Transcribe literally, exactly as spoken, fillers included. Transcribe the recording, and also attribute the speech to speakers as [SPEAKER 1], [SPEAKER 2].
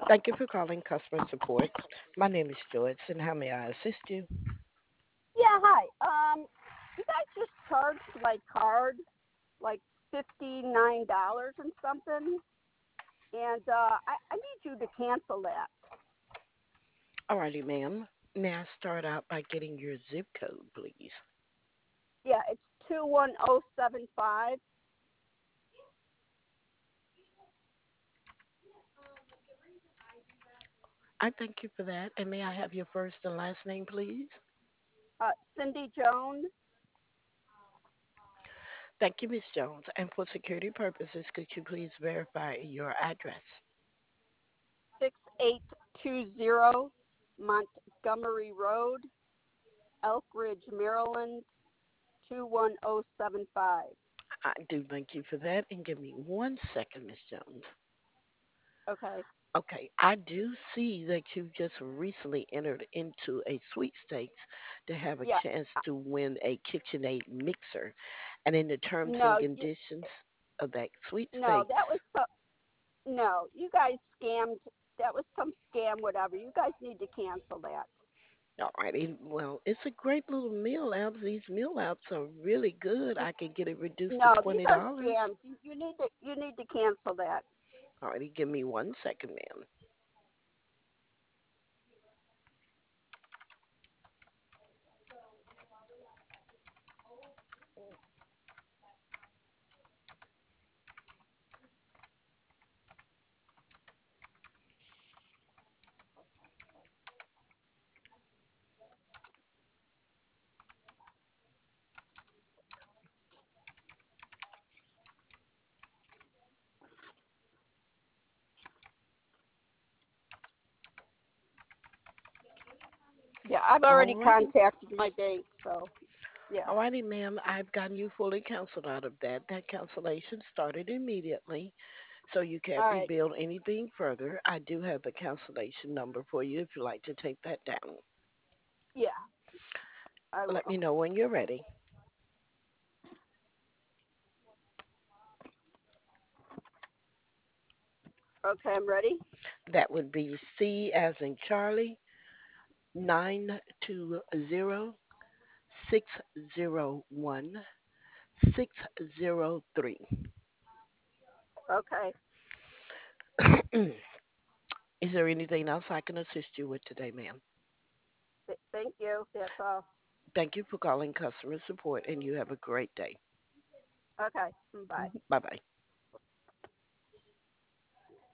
[SPEAKER 1] Thank you for calling customer support. My name is George, and how may I assist you?
[SPEAKER 2] Yeah, hi. Um, you guys just charged my card like fifty nine dollars and something, and uh, I I need you to cancel that.
[SPEAKER 1] Alrighty, ma'am. May I start out by getting your zip code, please?
[SPEAKER 2] Yeah, it's two one zero seven five.
[SPEAKER 1] I thank you for that. And may I have your first and last name, please?
[SPEAKER 2] Uh, Cindy Jones,
[SPEAKER 1] Thank you, Miss Jones. And for security purposes, could you please verify your address?
[SPEAKER 2] six eight two zero Montgomery Road, Elk Ridge, Maryland two one zero seven five.
[SPEAKER 1] I do thank you for that. And give me one second, Miss Jones.
[SPEAKER 2] Okay.
[SPEAKER 1] Okay, I do see that you just recently entered into a sweepstakes to have a
[SPEAKER 2] Yeah.
[SPEAKER 1] chance
[SPEAKER 2] uh,
[SPEAKER 1] to win a KitchenAid mixer. And in the terms and
[SPEAKER 2] No. You,
[SPEAKER 1] conditions of that
[SPEAKER 2] no,
[SPEAKER 1] sweepstakes,
[SPEAKER 2] that was so, no. You guys scammed. That was some scam. Whatever. You guys need to cancel that.
[SPEAKER 1] all righty, well, it's a great little meal out. These meal outs are really good. I can get it reduced to
[SPEAKER 2] No, these
[SPEAKER 1] twenty
[SPEAKER 2] are
[SPEAKER 1] dollars.
[SPEAKER 2] scams. You, you need to you need to cancel that.
[SPEAKER 1] All righty, give me one second, ma'am.
[SPEAKER 2] Yeah, I've
[SPEAKER 1] All
[SPEAKER 2] already
[SPEAKER 1] righty.
[SPEAKER 2] contacted my bank, so yeah.
[SPEAKER 1] All righty, ma'am. I've gotten you fully canceled out of that. That cancellation started immediately, so you can't
[SPEAKER 2] All right.
[SPEAKER 1] rebuild anything further. I do have the cancellation number for you if you'd like to take that down.
[SPEAKER 2] Yeah, I
[SPEAKER 1] Let me
[SPEAKER 2] will.
[SPEAKER 1] know when you're ready.
[SPEAKER 2] Okay, I'm ready.
[SPEAKER 1] That would be C as in Charlie, nine two zero six zero one six zero three.
[SPEAKER 2] Okay.
[SPEAKER 1] Is there anything else I can assist you with today, ma'am?
[SPEAKER 2] Th- thank you. That's all.
[SPEAKER 1] Thank you for calling customer support, and you have a great day.
[SPEAKER 2] Okay. Bye.
[SPEAKER 1] Bye bye.